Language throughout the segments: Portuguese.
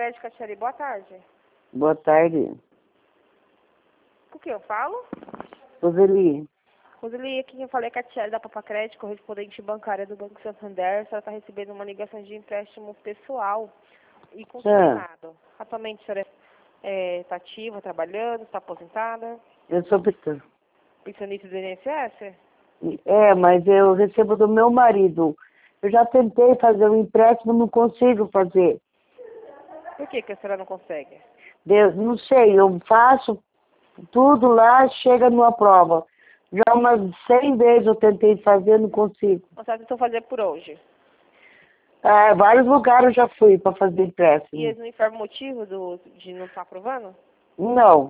Crédito, Catiari, boa tarde. Boa tarde. Com quem eu falo? Roseli. Roseli, aqui quem fala é Catiari, da Papa Crédito, correspondente bancária do Banco Santander. A senhora está recebendo uma ligação de empréstimo pessoal e consignado. Atualmente a senhora está ativa, trabalhando, está aposentada? Eu sou Pensionista do INSS? mas eu recebo do meu marido. Eu já tentei fazer um empréstimo, não consigo fazer. Por que a senhora não consegue? Deus, não sei, eu faço tudo lá, chega numa prova. Já umas 100 vezes eu tentei fazer, não consigo. A senhora tentou fazer por hoje. Vários lugares eu já fui para fazer E empréstimo. eles não informam o motivo de não estar aprovando? Não,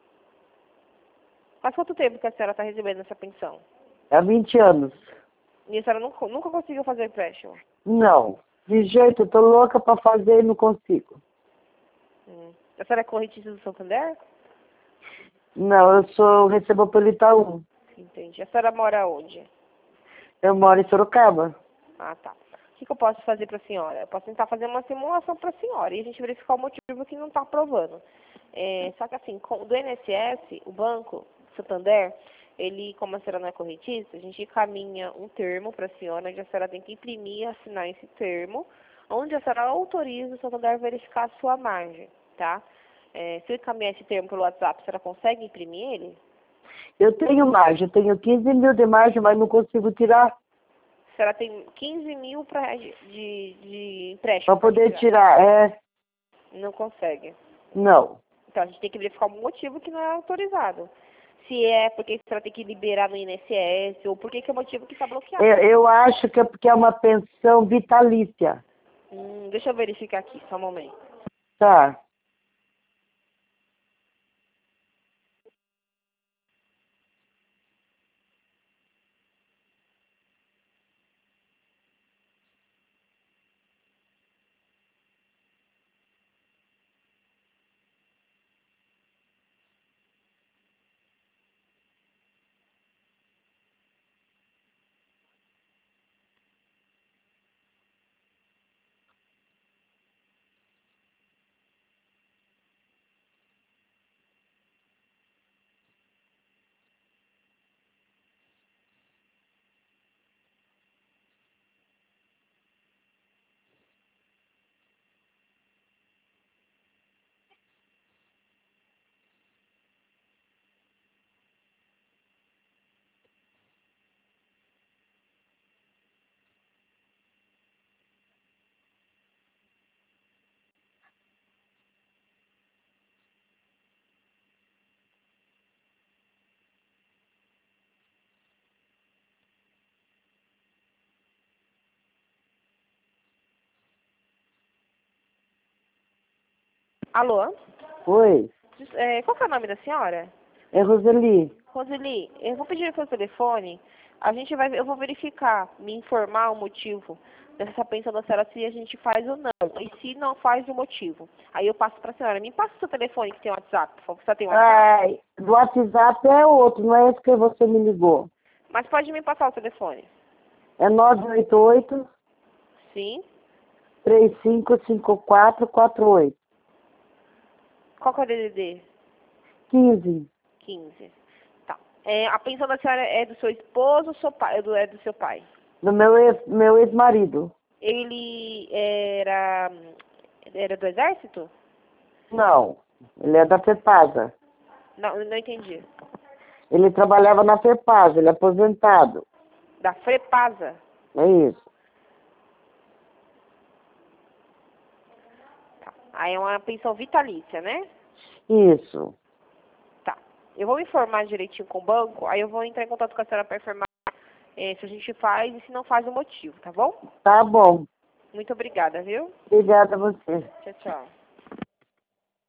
Faz quanto tempo que a senhora está recebendo essa pensão? há 20 anos. E a senhora nunca conseguiu fazer empréstimo? Não, de jeito, eu tô louca para fazer e não consigo. A senhora é correntista do Santander? Não, recebo pelo Itaú. Entendi. A senhora mora onde? Eu moro em Sorocaba. Ah, tá. O que eu posso fazer para a senhora? Eu posso tentar fazer uma simulação para a senhora e a gente verificar o motivo que não está aprovando. Só que assim, do INSS, o banco, Santander, ele, como a senhora não é correntista, a gente encaminha um termo para a senhora, onde a senhora tem que imprimir e assinar esse termo, onde a senhora autoriza o Santander a verificar a sua margem, tá? Se eu encaminhar esse termo pelo WhatsApp, a senhora consegue imprimir ele? Eu tenho margem, eu tenho 15 mil de margem, mas não consigo tirar. A senhora tem 15 mil de empréstimo. Para poder tirar, Não consegue. não. Então, a gente tem que verificar o motivo que não é autorizado. Se é porque a senhora tem que liberar no INSS, ou por que é o motivo que está bloqueado. Eu acho que é porque é uma pensão vitalícia. Deixa eu verificar aqui, só um momento. Tá. Alô? Oi, Qual que é o nome da senhora? é Roseli. Roseli, eu vou pedir o seu telefone. Eu vou verificar, me informar o motivo dessa pensão da senhora, se a gente faz ou não. E se não faz, o motivo. Aí eu passo para a senhora. Me passa o seu telefone que tem WhatsApp, por favor. Você tem WhatsApp? Do WhatsApp é outro, não é esse que você me ligou. Mas pode me passar o telefone. É 988 Sim. 355448. Qual que é o DDD? 15. 15. Tá. A pensão da senhora é do seu esposo ou é do seu pai? Do meu ex-marido. Ele era do exército? Não, ele é da FEPASA. Não entendi. Ele trabalhava na FEPASA, ele é aposentado. Da Frepasa? É isso. Tá. Aí é uma pensão vitalícia, né? Isso. Tá. Eu vou me informar direitinho com o banco, aí eu vou entrar em contato com a senhora para informar se a gente faz e se não faz o motivo, tá bom? Tá bom. Muito obrigada, viu? Obrigada a você. Tchau, tchau.